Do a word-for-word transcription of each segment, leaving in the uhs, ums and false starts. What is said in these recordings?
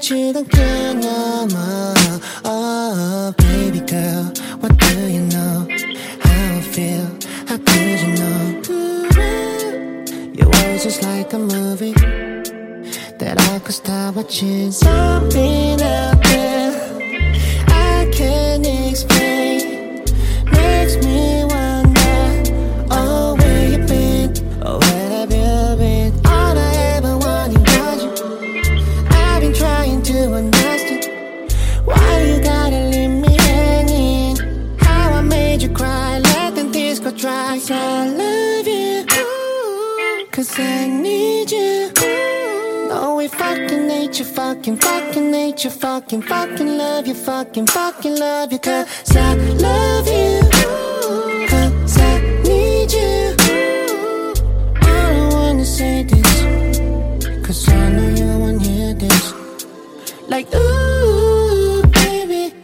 주던 그녀만. Oh, baby girl, what do you know? How I feel, how could you know? Your words just like a movie that I could start watching. Something out there I can't explain makes me wonder, oh, where you been? Oh, where have you been? All I ever wanted was you. I've been trying to understand why you gotta leave me hanging. How I made you cry, let them tears go dry. So I love you, cause I need you. No, we fucking hate you, fucking, fucking hate you, fucking, fucking love you, fucking, fucking love you. Cause I love you, cause I need you. I don't wanna say this, cause I know you won't hear this. Like, ooh, baby,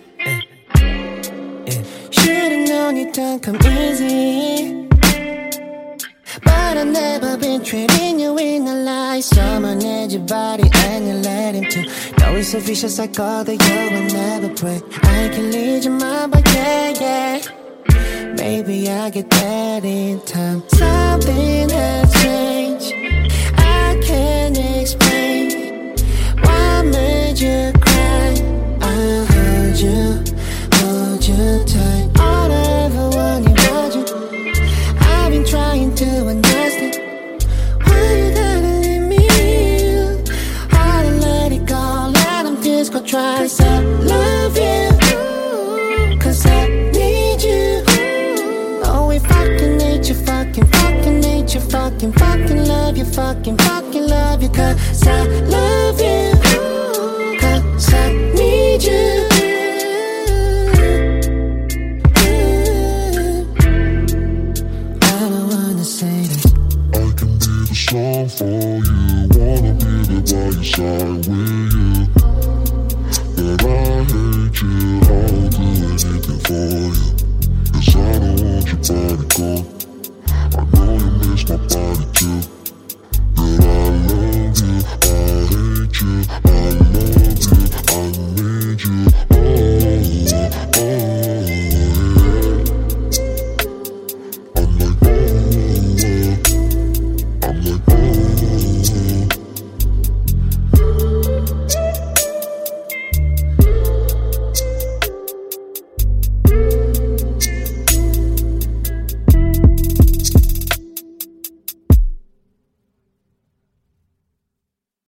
should've known it don't come easy. But I've never been treating you in a lie. Someone had your body and you let him too. Know it's so vicious like all that you will never pray. I can lead your mind, but yeah, yeah, maybe I get that in time. Something has changed, I can't explain what made you cry. I heard you, hold you tight. All I ever wanted was you. I've been trying to understand why you gotta leave me. How to let it go, let them tears go dry. Cause I love you, cause I need you. Oh, we fucking hate you, fucking, fucking hate you, fucking, fucking love you, fucking, fucking love you. Cause I love you, cause I need you. Song for you, wanna be there by your side with you. But I hate you, I'll do anything for you. Cause I don't want your body gone, I know you miss my body too.